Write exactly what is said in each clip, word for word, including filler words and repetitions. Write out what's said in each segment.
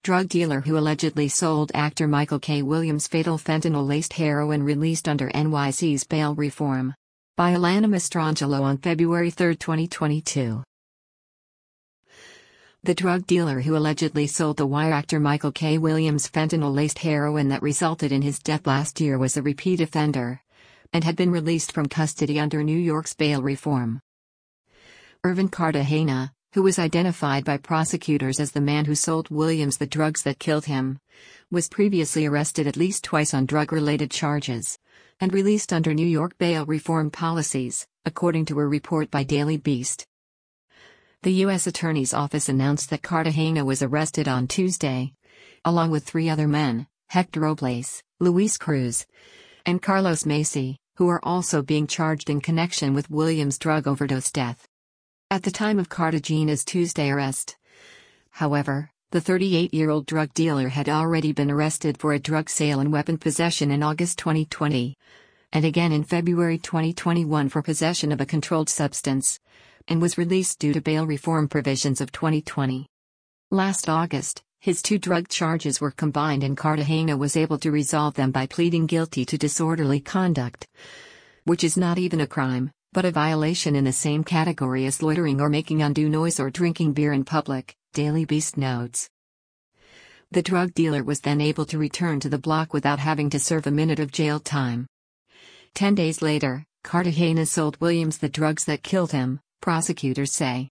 drug dealer who allegedly sold actor Michael K. Williams fatal fentanyl-laced heroin released under N Y C's bail reform. By Alana Mastrangelo on February third, twenty twenty-two. The drug dealer who allegedly sold the Wire actor Michael K. Williams fentanyl-laced heroin that resulted in his death last year was a repeat offender and had been released from custody under New York's bail reform. Irvin Cartagena, who was identified by prosecutors as the man who sold Williams the drugs that killed him, was previously arrested at least twice on drug-related charges and released under New York bail reform policies, according to a report by Daily Beast. The U S Attorney's Office announced that Cartagena was arrested on Tuesday, along with three other men, Hector Robles, Luis Cruz, and Carlos Macy, who are also being charged in connection with Williams' drug overdose death. At the time of Cartagena's Tuesday arrest, however, the thirty-eight-year-old drug dealer had already been arrested for a drug sale and weapon possession in August twenty twenty, and again in February twenty twenty-one for possession of a controlled substance, and was released due to bail reform provisions of twenty twenty. Last August, his two drug charges were combined and Cartagena was able to resolve them by pleading guilty to disorderly conduct, which is not even a crime, but a violation in the same category as loitering or making undue noise or drinking beer in public, Daily Beast notes. The drug dealer was then able to return to the block without having to serve a minute of jail time. Ten days later, Cartagena sold Williams the drugs that killed him, prosecutors say.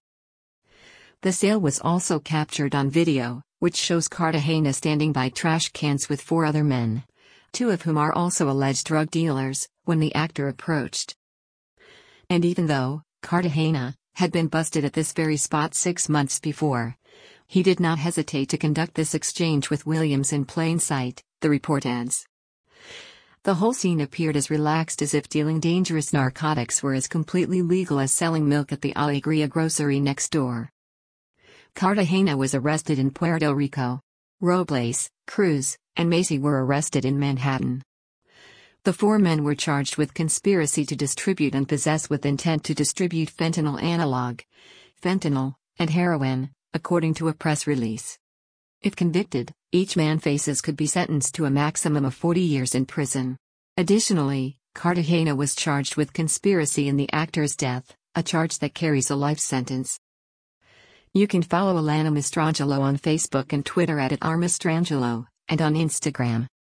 The sale was also captured on video, which shows Cartagena standing by trash cans with four other men, two of whom are also alleged drug dealers, when the actor approached. And even though Cartagena had been busted at this very spot six months before, he did not hesitate to conduct this exchange with Williams in plain sight, the report adds. The whole scene appeared as relaxed as if dealing dangerous narcotics were as completely legal as selling milk at the Alegria grocery next door. Cartagena was arrested in Puerto Rico. Robles, Cruz, and Macy were arrested in Manhattan. The four men were charged with conspiracy to distribute and possess with intent to distribute fentanyl analog, fentanyl, and heroin, according to a press release. If convicted, each man faces could be sentenced to a maximum of forty years in prison. Additionally, Cartagena was charged with conspiracy in the actor's death, a charge that carries a life sentence. You can follow Alana Mastrangelo on Facebook and Twitter at @rmastrangelo, and on Instagram